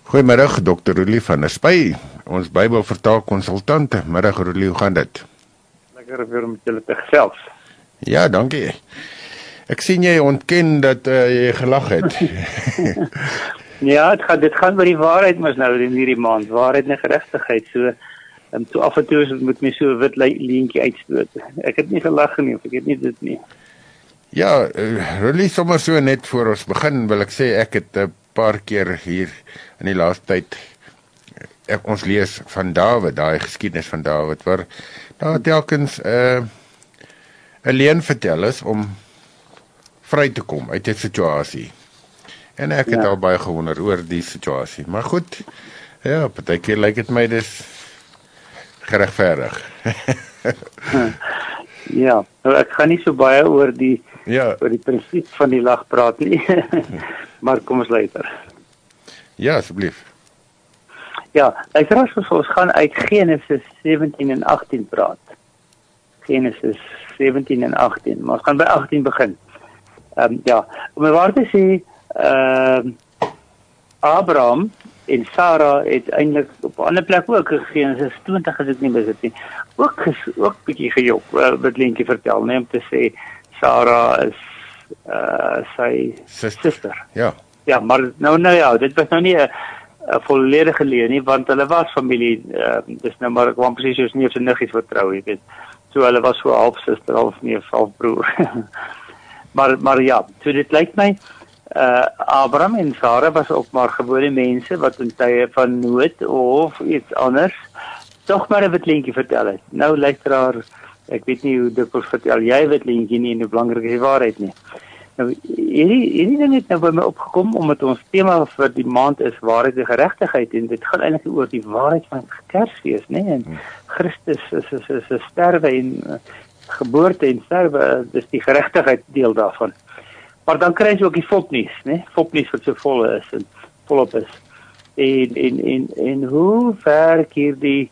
Goeiemiddag, Dr. Rulie van der Spy, ons Bybelvertaalkonsultant. Middag Rulie, hoe gaan dit? Lekker weer met julle te gesels. Ja, dankie. Ek sien jy ontken dat jy gelag het. Ja, dit gaan oor die waarheid mos nou in hierdie maand. Waarheid en geregtigheid. So af en toe moet my so 'n wit leentjie uitstoot. Ek het nie gelag nie, of ek het nie dit nie. Ja, Rulie, sommer so net voor ons begin wil ek sê ek het 'n paar keer hier in die laaste tyd ons lees van Dawid, daai geskiedenis van Dawid waar daar telkens 'n leuen vertel is om vry te kom uit 'n situasie. En ek het al baie gewonder oor die situasie. Maar goed, ja, partykeer lyk dit my dis geregverdig. Ja, nou ek gaan nie so baie oor die prinsip van die lag praat nie. Maar kom ons luister. Ja, asseblief. Ja, ons gaan uit Genesis 17 en 18 praat. Genesis 17 en 18, maar ons gaan by 18 begin. Om waar te sê, Abraham en Sarah het eintlik op 'n ander plek ook Genesis 20 as ek nie besit nie. Ook bietjie gejok, wat Lentjie vertel, nee, om te sê Sarah is sy suster. Ja. Ja, maar nou dit was nou nie 'n volledige leuen nie, want hulle was familie, dis nou maar ek wou presies soos neef en niggies vertrou, jy weet. So hulle was so half suster, half neef, half broer. maar ja, so dit lyk my Abraham en Sarah was ook maar gewone mense wat in tye van nood of iets anders tog maar 'n wit leentjie vertel het. Nou luisteraar, ek weet nie hoe dikwels vertel jy wit leentjie nie en hoe belangrik is die waarheid nie. Nou hierdie ding het nou by my opgekom omdat ons tema vir die maand is waarheid en geregtigheid en dit gaan eintlik oor die waarheid van Kersfees, né? En Christus is sterwe en geboorte en sterwe, dis die geregtigheid deel daarvan. Maar dan kry jy ook die fopnuus, né? Fopnuus wat so vol is en volop is. En hoe werk hierdie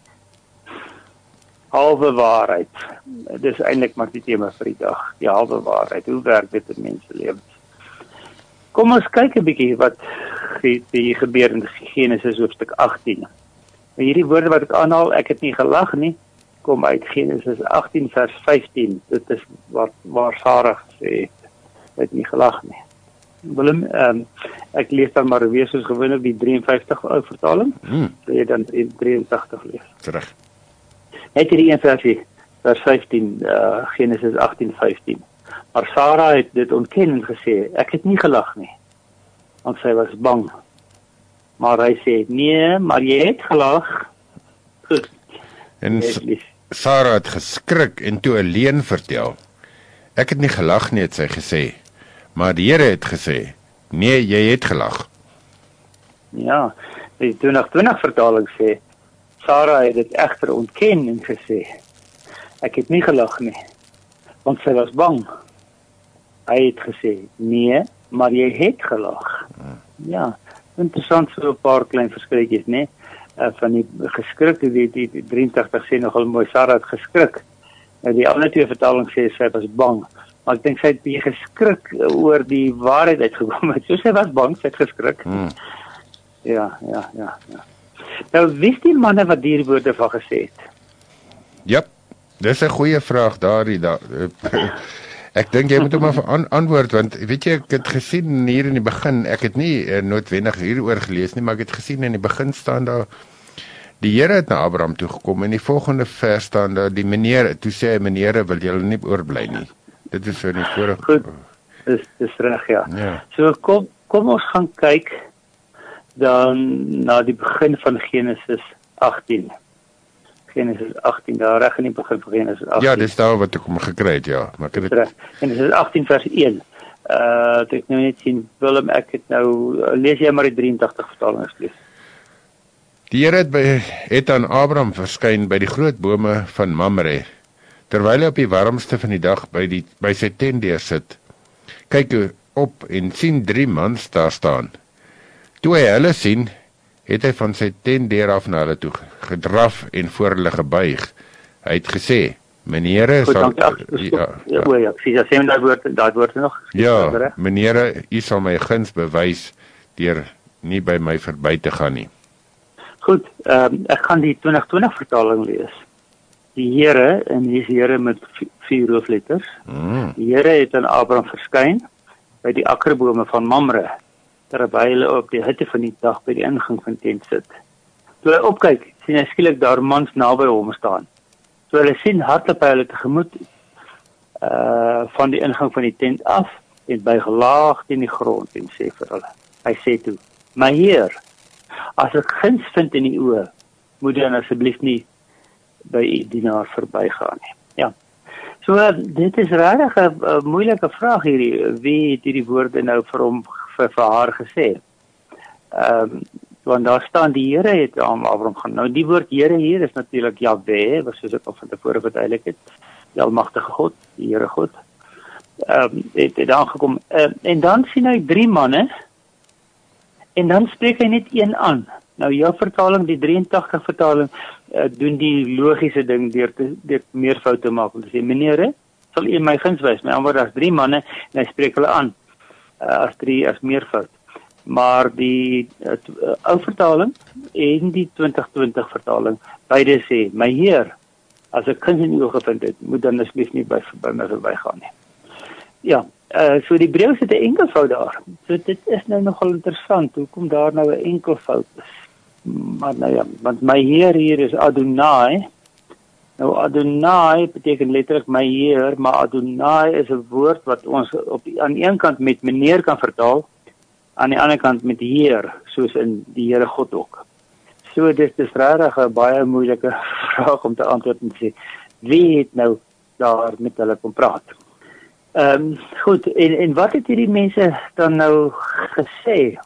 halwe waarheid? Dis eintlik maar die tema vir die dag, die halwe waarheid. Hoe werk dit in menselewens? Kom ons kyk 'n bietjie wat hier gebeur in Genesis hoofstuk 18. Hierdie woorde wat ek aanhaal, ek het nie gelag nie, kom uit Genesis 18 vers 15. Dit is waar Sarah gesê het, het nie gelag nie. Willem, ek lees dan maar weer soos gewoonlik die 53 ou vertaling. So jy dan in 83 lees. Terug. Net hierdie een versie, vers 15, Genesis 18:15. Maar Sarah het dit ontken en gesê, ek het nie gelag nie, want sy was bang. Maar hy sê, nee, maar jy het gelag. Goed. En Sarah het geskrik en toe 'n leuen vertel. Ek het nie gelag nie, het sy gesê. Maar die Here het gesê, nee, jy het gelag. Ja, die 2020 vertaling sê, Sarah het dit egter ontken en gesê, ek het nie gelag nie, want sy was bang. Hy het gesê, nee, maar jy het gelag. Ja, interessant so 'n paar klein verskilletjies, né? Van die geskrik, die 83 sê nogal mooi, Sarah het geskrik. Die ander twee vertalings sê sy was bang. Maar ek dink sy het baie geskrik oor die waarheid uitgekom het. So sy was bang, sy het geskrik. Ja. Nou, wie is die manne wat die woorde van gesê het? Jep, dis 'n goeie vraag daardie. Ek dink jy moet hom maar antwoord, want weet jy, ek het gesien hier in die begin, ek het nie noodwendig hieroor gelees nie, maar ek het gesien in die begin staan daar, die Here het na Abraham toe gekom, en die volgende vers staan daar, die meneer, toe sê hy, meneer, wil julle nie oorbly nie. Dit is so in die vorige... Goed, dis reg, ja. So kom ons gaan kyk dan na die begin van Genesis 18. Genesis 18, daar reg in die begin van Genesis 18. Ja, dis daar wat ek hom gekry het, ja. Maar ek het dit... Genesis 18 vers 1. Ek nou net sien, Willem, ek het nou, lees jy maar die 83 vertaling lees. Die Here het aan Abraham verskyn by die groot bome van Mamre, terwyl hy op die warmste van die dag by sy tent deur sit. Kyk hy op en sien 3 mans daar staan. Toe hy hulle sien, het hy van sy tent deur af na hulle toe gedraf en voor hulle gebuig. Hy het gesê, meneere, meneere, u sal my guns bewys deur nie by my verby te gaan nie. Goed, ek gaan die 2020 vertaling lees. Die Here, en hier is Here met 4 hoofletters. Die Here het aan Abraham verskyn by die akkerbome van Mamre, terwyl hulle op die hitte van die dag by die ingang van die tent sit. Toe hy opkyk, sien hy skielik daar mans naby hom staan. Toe hulle sien, hardloop hy hulle tegemoet van die ingang van die tent af en buig laag teen die grond en sê vir hulle. Hy sê toe: "My Heer, as ek guns vind in die oë, moet dan asseblief nie by u dienaar verbygaan nie." Ja. So dit is regtig 'n moeilike vraag hierdie. Wie het hierdie woorde nou vir hom vir haar gesê? Want daar staan die Here het aan Abraham gaan. Nou die woord Here hier is natuurlik Jahwe, wat soos ek al van tevore verduidelik het, die almagtige God, die Here God. Het aangekom. En dan sien hy 3 manne en dan spreek hy net een aan. Nou jou vertaling, die 83 vertaling, doen die logiese ding deur meer foute maak om te sê: "Meneer, sal u my guns wys?" Met ander woorde, daar's 3 manne en hy spreek hulle aan as meervoud. Maar die ou vertaling en die 2020 vertaling, beide sê: "My Heer, as ek guns in u gevind het, moet dan asseblief nie by my verbygaan nie." Ja, so die Hebreëus het 'n enkelvoud daar. So dit is nou nogal interessant, hoekom daar nou 'n enkelvoud is. Maar nou ja, want my Heer hier is Adonai. Nou Adonai beteken letterlik my Heer, maar Adonai is 'n woord wat ons aan een kant met meneer kan vertaal, aan die ander kant met Heer, soos in die Here God ook. So dit is regtig 'n baie moeilike vraag om te antwoord en sê, wie het nou daar met hulle kom praat? Goed, en wat het hierdie mense dan nou gesê?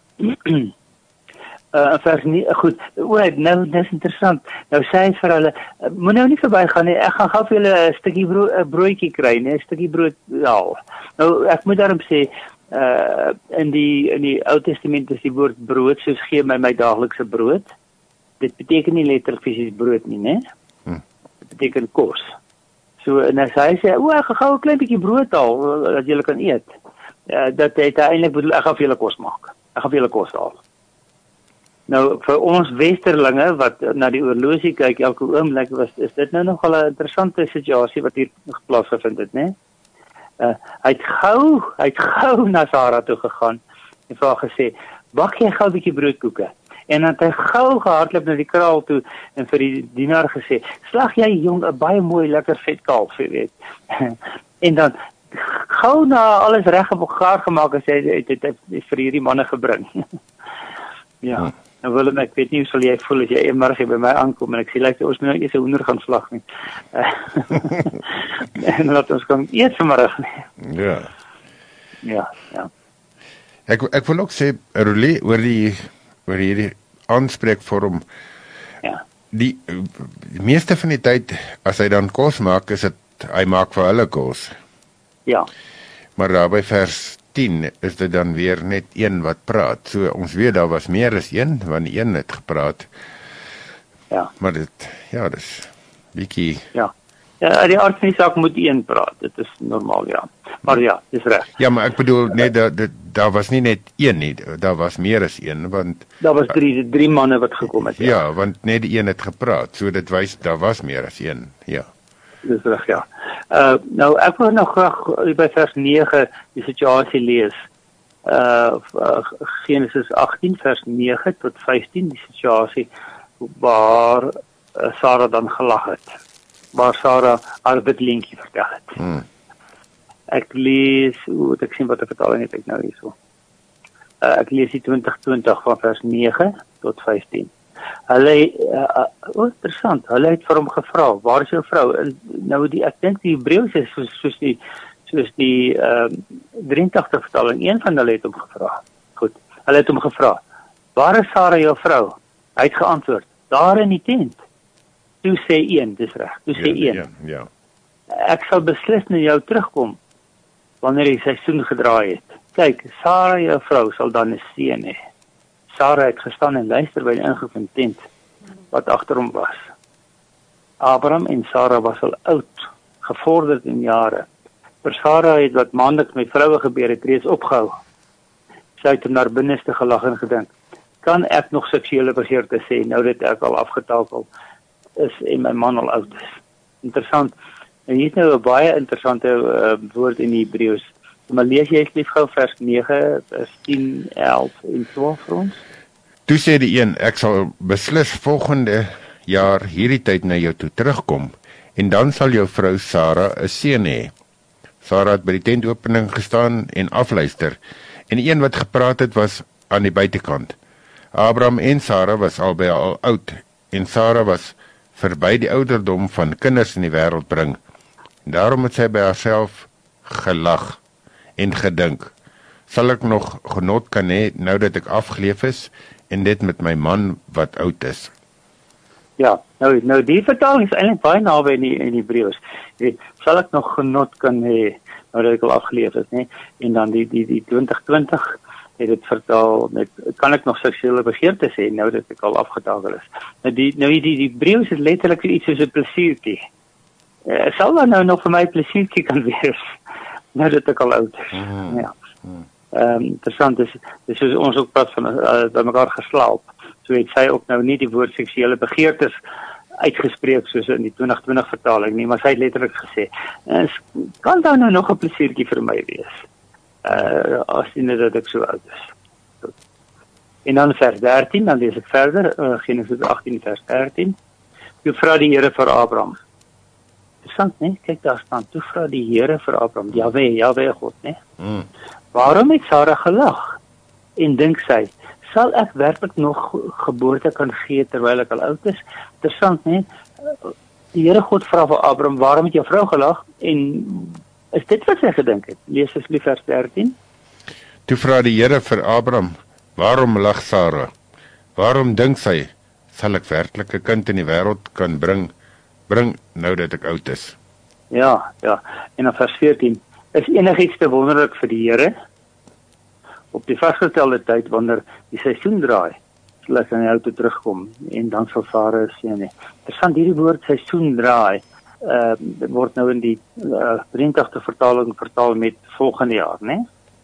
Vers nie, goed, nou dis interessant. Nou sê hy vir hulle, moet nou nie verbygaan nie, ek gaan gou vir julle 'n stukkie broodjie kry, nee, 'n stukkie brood haal. Nou ek moet daarom sê, in die Ou Testament is die woord brood soos gee my daaglikse brood. Dit beteken nie letterlik fisies brood nie, né? Dit beteken kos. So en as hy sê, ek gaan gou 'n klein bietjie brood haal dat julle kan eet. Dat het eintlik bedoel, ek gaan vir julle kos maak. Ek gaan vir julle kos haal. Nou vir ons westerlinge wat na die oorlosie kyk elke oomblik, is dit nou nogal 'n interessante situasie wat hier plaasgevind het, né? Hy het gou na Sara toe gegaan en vir haar gesê, "Bak jy gou 'n bietjie broodkoeke?" En dan het hy gou gehardloop na die kraal toe en vir die dienaar gesê, "Slag jy jong 'n baie mooi lekker vet kalf, jy weet." En dan gou na alles reg op gaar gemaak en sê dit het vir hierdie manne gebring. Ja. Nou Willem, ek weet nie hoe sal jy voel as jy eendag by my aankom en ek sê, luister, ons moet nou eers 'n hoender gaan slag nie. En laat ons kan eet vanmiddag nie. Ja. Ja. Ek wil ook sê, Rolie, oor hierdie aanspreekvorm. Ja. Die meeste van die tyd, as hy dan kos maak, is dit, hy maak vir hulle kos. Ja. Maar daar by vers 10 is dit dan weer net een wat praat. So ons weet daar was meer as een, want een het gepraat. Ja. Maar dis bietjie. Ja, die aard van die saak moet een praat. Dit is normaal, ja. Maar ja, dis reg. Ja, maar ek bedoel net daar was nie net een nie, daar was meer as een, want daar was drie manne wat gekom het. Ja, want net die een het gepraat. So dit wys daar was meer as een. Ja. Dis reg, ja. Nou ek wil nog graag by vers 9 die situasie lees. Genesis 18 vers 9 tot 15 die situasie waar Sara dan gelag het. Waar Sara haar witleentjie vertel het. Ek lees, ek sien wat 'n vertaling het ek nou hierso. Ek lees die 2020 van vers 9 tot 15. Hulle interessant, hulle het vir hom gevra, waar is jou vrou? Nou ek dink die Hebreëus is soos die 83 vertaling, een van hulle het hom gevra. Goed, hulle het hom gevra, waar is Sara jou vrou? Hy het geantwoord, daar in die tent. Toe sê een, dis reg, toe sê een. Ja. Ek sal beslis na jou terugkom wanneer die seisoen gedraai het. Kyk, Sara jou vrou sal dan 'n seun hê. Sara het gestaan en luister by die ingang van die tent wat agter hom was. Abraham en Sara was al oud, gevorderd in jare. Vir Sara het wat maandeliks met vroue gebeur het reeds opgehou. Sy het hom naar binneste gelag en gedink, kan ek nog seksuele begeerte sê, nou dat ek al afgetakel is en my man al oud is. Interessant. En hier is nou 'n baie interessante woord in die Hebreëus. Maar lees jy asseblief gou vers 9, vers 10, 11 en 12 vir ons? Toe sê die een, ek sal beslis volgende jaar hierdie tyd na jou toe terugkom, en dan sal jou vrou Sara 'n seun hê. Sara het by die tentopening gestaan en afluister, en die een wat gepraat het was aan die buitekant. Abraham en Sara was albei al oud, en Sara was verby die ouderdom van kinders in die wêreld bring. En daarom het sy by haarself gelag en gedink, sal ek nog genot kan hê nou dat ek afgeleef is, en dit met my man wat oud is. Ja, nou die vertaling is eintlik baie naby in Hebreëus. Jy weet, sal ek nog genot kan hê nou dat ek al afgeleef is, né? En dan die 2020 het dit vertaal met kan ek nog seksuele begeerte sê nou dat ek al afgetakel is. Nou die Hebreëus is letterlik iets soos 'n plesiertjie. Sal dat nou nog vir my plesiertjie kan wees nou dat ek al oud is. Ja. Interessant is soos ons ook praat van by mekaar geslaap. So het sy ook nou nie die woord seksuele begeertes uitgespreek soos in die 2020 vertaling nie, maar sy het letterlik gesê, kan daar nou nog 'n plesiertjie vir my wees? As jy net dat ek so oud is. En dan vers 13, dan lees ek verder, Genesis 18 vers 13. Toe vra die Here vir Abraham. Interessant, né? Kyk daar staan, toe vra die Here vir Abraham, Jahwe God, né? Waarom het Sara gelag? En dink sy, sal ek werklik nog geboorte kan gee terwyl ek al oud is? Interessant, né? Die Here God vra vir Abraham, waarom het jou vrou gelag? En is dit wat sy gedink het? Lees asseblief vers 13. Toe vra die Here vir Abraham, waarom lag Sara? Waarom dink sy, sal ek werklik 'n kind in die wêreld kan bring nou dat ek oud is? Ja. En dan vers 14. Is enigiets te wonderlik vir die Here? Op die vasgestelde tyd, wanneer die seisoen draai, sal ek aan jou toe terugkom, en dan sal Sara 'n seun hê. Interessant, hierdie woord seisoen draai, word nou in die 83 vertaling vertaal met volgende jaar, né?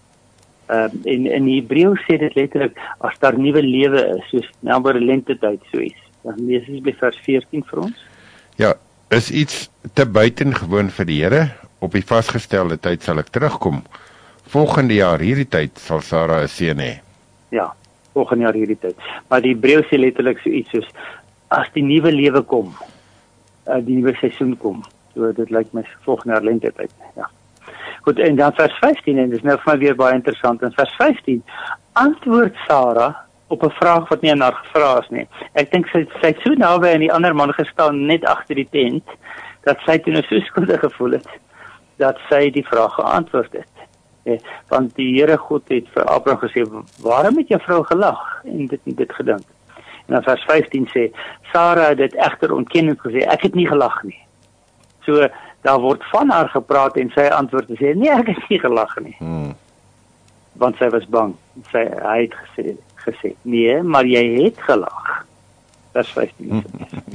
En in Hebreëus sê dit letterlik, as daar nuwe lewe is, soos naambaar lentetyd, soos. Dan lees ons by vers 14 vir ons. Ja, is iets te buitengewoon vir die Here? Op die vasgestelde tyd sal ek terugkom. Volgende jaar hierdie tyd sal Sara 'n seun hê. Ja, volgende jaar hierdie tyd. Maar die Hebreëus sê letterlik so iets soos, as die nuwe lewe kom, die nuwe seisoen kom. So dit lyk my volgende jaar lentetyd. Ja. Goed, en dan vers 15, en dit is nou vir my weer baie interessant. In vers 15 antwoord Sara op 'n vraag wat nie aan haar gevra is nie. Ek dink sy het so naby aan die ander man gestaan net agter die tent dat sy toe so skuldig gevoel het dat sy die vraag geantwoord het. Want die Here God het vir Abraham gesê, waarom het jou vrou gelag en dit gedink? En dan vers 15 sê, Sara het dit egter ontken en gesê, ek het nie gelag nie. So, daar word van haar gepraat en sy antwoord te sê, nee, ek het nie gelag nie. Want sy was bang. Hy het gesê, nee, maar jy het gelag. Vers 15.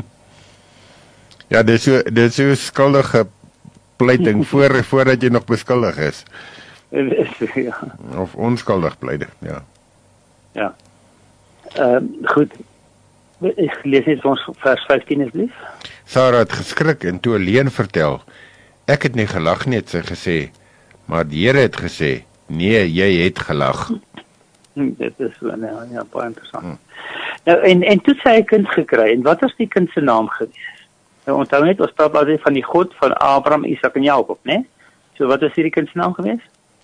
Ja, dit is so skuldige pleiting voordat jy nog beskuldig is. Ja. Of onskuldig pleite, ja. Ja. Goed. Ek lees net ons vers 15 asseblief. Sara het geskrik en toe alleen vertel, ek het nie gelag nie, het sy gesê, maar die Here het gesê, nee, jy het gelag. Dit is so, ja, baie interessant. Nou, en toe sy 'n kind gekry, en wat was die kind se naam gewees? Nou, onthou net, ons praat altyd van die God van Abraham, Isak en Jakob, né? So wat was hierdie kind se naam gewees?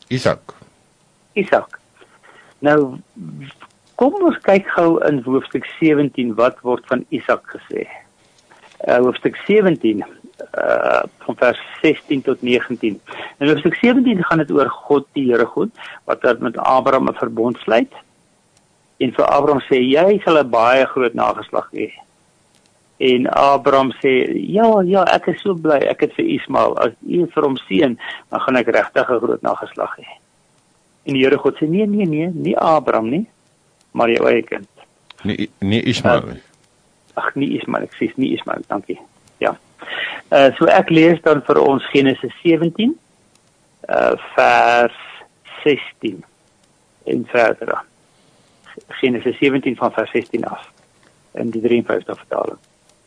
Isak. Nou, kom ons kyk gou in hoofstuk 17, wat word van Isak gesê. Hoofstuk 17, van vers 16 tot 19. In hoofstuk 17 gaan dit oor God, die Here God, wat met Abraham 'n verbond sluit, en vir Abraham sê, jy sal 'n baie groot nageslag hê. En Abraham sê, ja, ek is so bly, ek het vir Ismael, as u vir hom seën, dan gaan ek regtig 'n groot nageslag hê. En die Here God sê, nee, nie Abraham nie, maar jou eie kind. Nie Ismael. Nie Ismael, ek sê nie Ismael, dankie. Ja. So ek lees dan vir ons Genesis 17, vers 16 en verder. Genesis 17 van vers 16 af, in die 53 vertaling.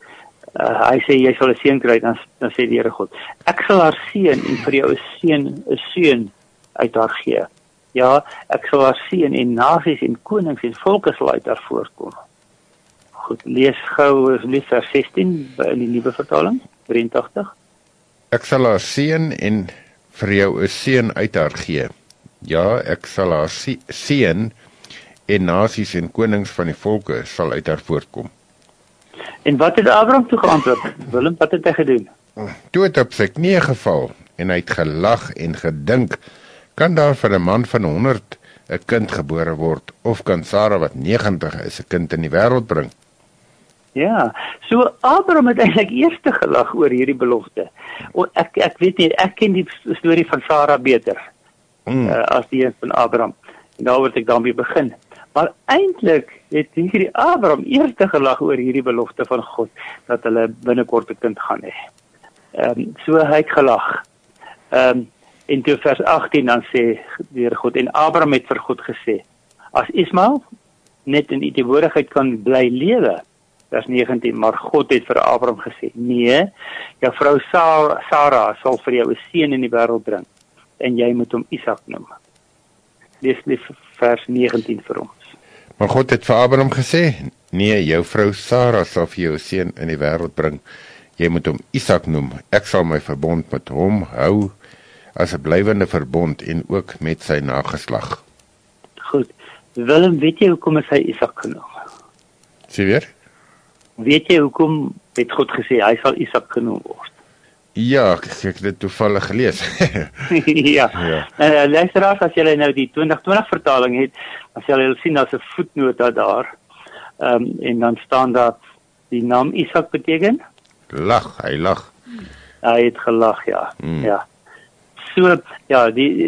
Hy sê, jy sal 'n seun kry, dan sê die Here God, ek sal haar seën en vir jou 'n seun uit haar gee. Ja, ek sal haar seën en nasies en konings en volke sal uit haar voortkom. Goed, lees gou vers 16 in die nuwe vertaling, 83. Ek sal haar seën en vir jou 'n seun uit haar gee. Ja, ek sal haar seën en nasies en konings van die volke sal uit haar voortkom. En wat het Abraham toe geantwoord? Willem, wat het hy gedoen? Toe het op sy knieë geval en hy het gelag en gedink, kan daar vir 'n man van 100 'n kind gebore word, of kan Sara wat 90 is 'n kind in die wêreld bring? Ja, so Abraham het eintlik eers gelag oor hierdie belofte. Ek weet nie, ek ken die storie van Sara beter as die een van Abraham. En daar word ek daarmee begin. Maar eintlik het hierdie Abraham eers gelag oor hierdie belofte van God, dat hulle binnekort 'n kind gaan hê. So hy het gelag. En toe vers 18 dan sê die Here God, en Abraham het vir God gesê, as Ismael net in die teenwoordigheid kan bly lewe, vers 19, maar God het vir Abraham gesê, nee, jou vrou Sara sal vir jou 'n seun in die wêreld bring, en jy moet hom Isak noem. Lees vers 19 vir ons. Maar God het vir Abraham gesê, nee, jou vrou Sara sal vir jou 'n seun in die wêreld bring, jy moet hom Isak noem, ek sal my verbond met hom hou, as 'n blywende verbond en ook met sy nageslag. Goed, Willem, weet jy hoekom is hy Isak genoem? Sê weer? Weet jy hoekom het God gesê, hy sal Isak genoem word? Ja, ek het dit toevallig gelees. Ja. Luisteraars, as julle nou die 2020 vertaling het, dan sal julle sien daar's 'n voetnota daar, en dan staan daar, die naam Isak beteken? Lag, hy lag. Hy het gelag, ja. Ja. So, ja,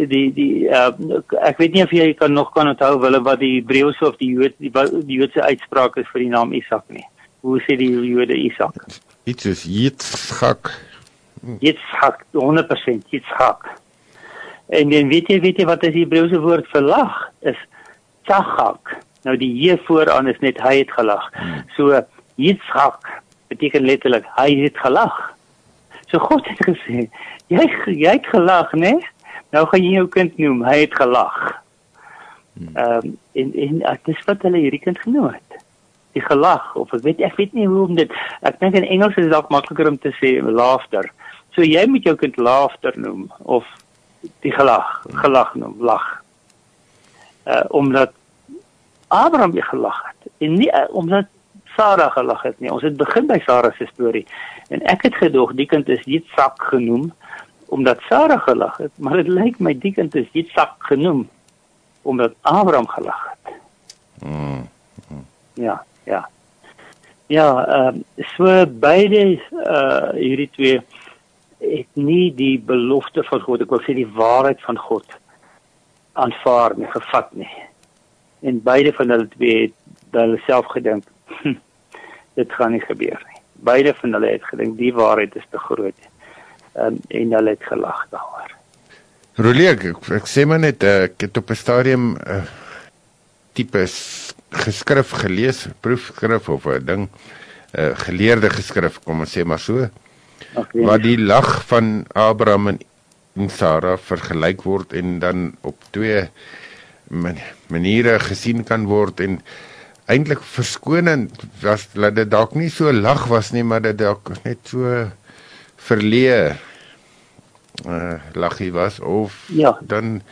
ek weet nie of jy nog kan onthou, Willem, wat die Hebreëse of die Joodse uitspraak is vir die naam Isak nie. Hoe sê die Jode Isak? Iets is Yitzchak. Yitzchak, 100%, Yitzchak. En dan weet jy wat is die Hebreëse woord vir lag? Is Tzachak. Nou die J vooraan is net hy het gelag. So, Yitzchak beteken letterlik, hy het gelag. So God het gesê, jy het gelag, né? Nou gaan jy jou kind noem, hy het gelag. En dis wat hulle hierdie kind genoem het. Die gelag, of ek weet nie hoe om dit, ek dink in Engels is dit dalk makliker om te sê laughter. So jy moet jou kind laughter noem, of die gelag noem, lag. Omdat Abraham gelag het, en nie omdat Sara gelag het nie. Ons het begin by Sara se storie, en ek het gedoog, die kind is Yitzchak genoem, omdat Sara gelag het, maar het lyk my die kind is Yitzchak genoem, omdat Abraham gelag het. Ja, so beide hierdie twee het nie die belofte van God, ek wil sê die waarheid van God, aanvaar nie, gevat nie. En beide van hulle twee het by hulle self gedink, dit gaan nie gebeur nie. Beide van hulle het gedink, die waarheid is te groot. En hulle het gelag daaroor. Roelie, ek sê maar net, ek het op 'n stadium tipe geskrif gelees, proefskrif of 'n ding, geleerde geskrif, kom ons sê maar so, waar die lag van Abraham en Sara vergelyk word en dan op twee maniere gesien kan word, en eintlik verskonend was, dat dit dalk nie so lag was nie, maar dit dalk net so verleë laggie was, of dan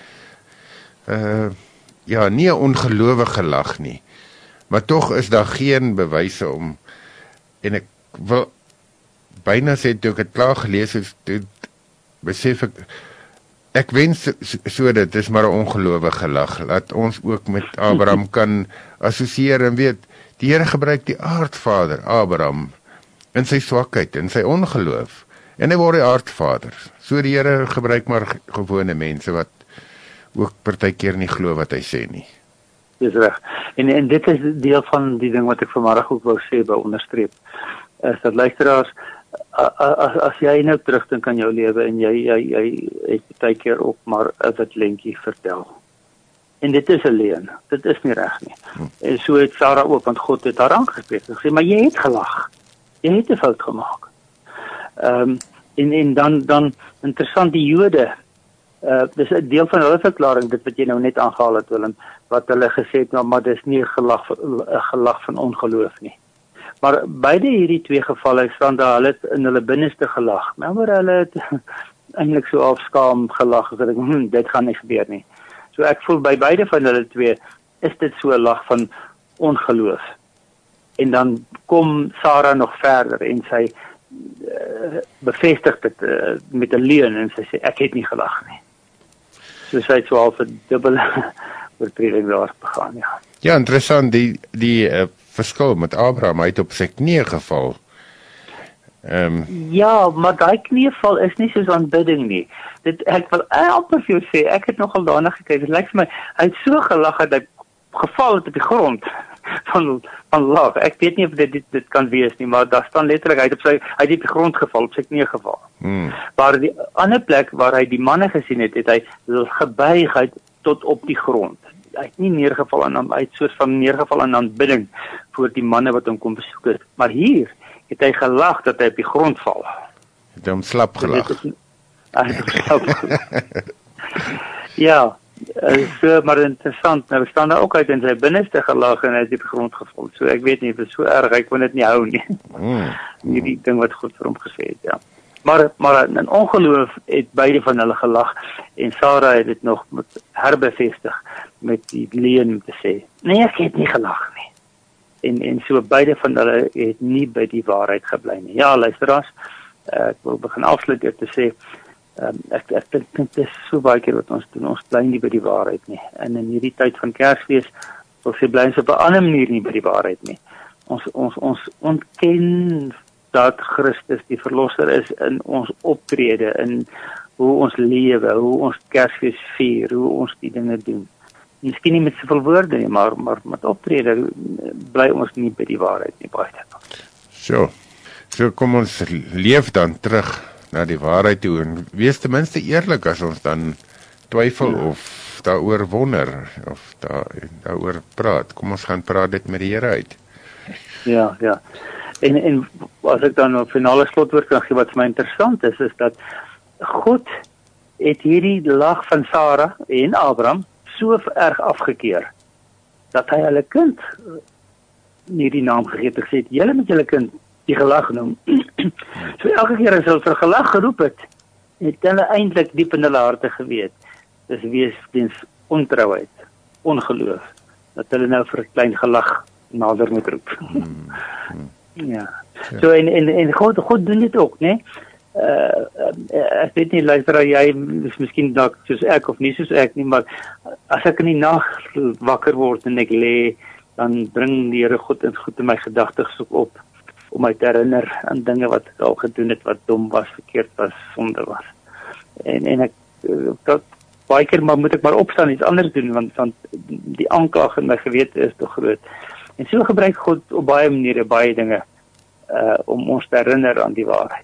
nie 'n ongelowige lag nie, maar tog is daar geen bewyse om, en ek wil byna sê, toe ek het klaar gelees het, toe besef ek wens so dit is maar 'n ongelowige lag, laat ons ook met Abraham kan assosieer en weet, die Here gebruik die aardvader Abraham in sy swakheid, in sy ongeloof, en hy word die aardvader. So die Here gebruik maar gewone mense wat ook partykeer nie glo wat hy sê nie. Dis reg. En dit is deel van die ding wat ek vanmiddag ook wou sê, by onderstreep, is dat luisteraars, as jy nou terugdink aan jou lewe en jy het partykeer ook maar 'n wit lentjie vertel. En dit is 'n leuen. Dit is nie reg nie. En so het Sarah ook, want God het haar aangespreek en gesê, maar jy het gelag. Jy het 'n fout gemaak. En dan interessant, die Jode, dis 'n deel van hulle verklaring, dit wat jy nou net aangehaal het, Willem, wat hulle gesê het, maar dis nie 'n gelag van ongeloof nie. Maar beide hierdie twee gevalle staan daar, hulle het in hulle binneste gelag. Maar hulle het eintlik so afskaam gelag, dat ek, dit gaan nie gebeur nie. So ek voel by beide van hulle twee, is dit so 'n lag van ongeloof. En dan kom Sarah nog verder en sy bevestig dit met 'n leuen en sy sê, ek het nie gelag nie. So sy het so half 'n dubbele oortreding daar begaan, ja. Ja, interessant, die verskil met Abraham, hy het op sy knieë geval. Ja, maar daai knieval is nie soos aanbidding nie. Ek wil amper vir jou sê, ek het nogal daarna gekyk, dit lyk vir my, hy het so gelag dat hy geval het op die grond van lag. Ek weet nie of dit kan wees nie, maar daar staan letterlik, hy het op die grond geval, op sy knie geval. Maar die ander plek waar hy die manne gesien het, het hy gebuig uit tot op die grond. Hy het nie neergeval aan, hy het soort van neergeval aan aanbidding voor die manne wat hom kom besoek het. Maar hier het hy gelag dat hy op die grond val. Het hom slap gelag. Ja, so, maar interessant, nou staan daar ook uit in sy binneste gelag en hy het op die grond geval. So ek weet nie, dit is so erg, ek kon dit nie hou nie. Hierdie ding wat God vir hom gesê het, ja. Maar in ongeloof het beide van hulle gelag en Sarah het dit nog herbevestig met die leuen om te sê, nee, ek het nie gelag nie. En so beide van hulle het nie by die waarheid gebly nie. Ja, luisteraars, ek wil begin afsluit deur te sê, ek dink dit is so baie keer wat ons doen, ons bly nie by die waarheid nie. En in hierdie tyd van Kersfees, wil sê bly ons op 'n ander manier nie by die waarheid nie. Ons ontken dat Christus die verlosser is in ons optrede, in hoe ons lewe, hoe ons Kersfees vier, hoe ons die dinge doen. Miskien nie met soveel woorde nie, maar met optrede bly ons nie by die waarheid nie, baie dit. So kom ons leef dan terug na die waarheid toe en wees ten minste eerlik as ons dan twyfel of daaroor wonder of daaroor praat. Kom ons gaan praat dit met die Here uit. Ja. En as ek dan 'n finale slotwoord kan gee wat vir my interessant is dat God het hierdie lag van Sarah en Abraham so erg afgekeer dat hy hulle kind nie die naam gegee het, gesê, julle met julle kind die gelag noem. So elke keer as hulle vir gelag geroep het hulle eintlik diep in hulle harte geweet, dis weens ontrouheid, ongeloof, dat hulle nou vir 'n klein gelag nader moet roep. Ja. So en God doen dit ook, né? Ek weet nie, luister, jy is miskien dalk soos ek of nie soos ek nie, maar as ek in die nag wakker word en ek lê, dan bring die Here God in my gedagtes op om my te herinner aan dinge wat ek al gedoen het, wat dom was, verkeerd was, sonde was. En ek dat baie keer moet ek maar opstaan, iets anders doen, want die aanklag in my gewete is te groot. En so gebruik God op baie maniere, baie dinge, om ons te herinner aan die waarheid.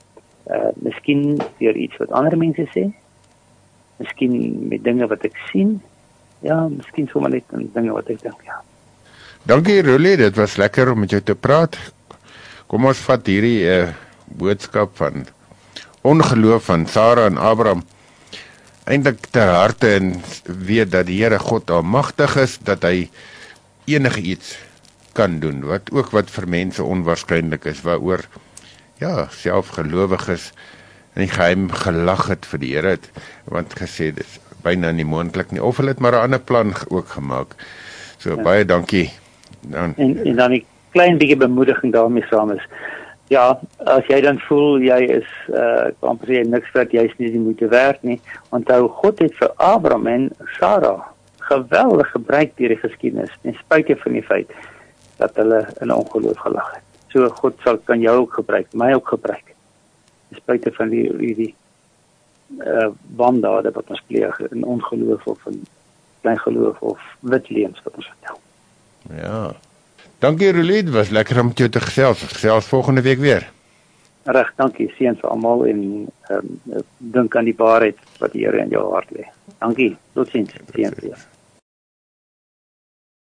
Miskien deur iets wat ander mense sê, miskien met dinge wat ek sien, ja, miskien sommer net dinge wat ek dink, ja. Dankie Roelie, dit was lekker om met jou te praat. Kom ons vat hierdie boodskap van ongeloof van Sarah en Abraham eintlik ter harte en weet dat die Here God almagtig is, dat hy enige iets kan doen, wat vir mense onwaarskynlik is, waaroor self gelowiges in die geheim gelag het vir die Here, want gesê dit is byna nie moontlik nie, of hulle het maar 'n ander plan ook gemaak. So baie dankie. En dan 'n klein bietjie bemoediging daarmee saam is, ja, as jy dan voel jy is kan presies niks werd, jy is nie die moeite werd nie, onthou God het vir Abraham en Sarah geweldig gebruik deur die geskiedenis, ten spyte van die feit dat hulle in ongeloof gelag het. So God kan jou ook gebruik, my ook gebruik, ten spyte van die wandade wat ons pleeg in ongeloof of in klein geloof of wit leuns wat ons vertel. Ja. Dankie Roelie, dit was lekker om met jou te gesels volgende week weer. Reg, dankie, seën vir almal en dink aan die waarheid wat die Here in jou hart lê. Dankie, totsiens, seën vir jou.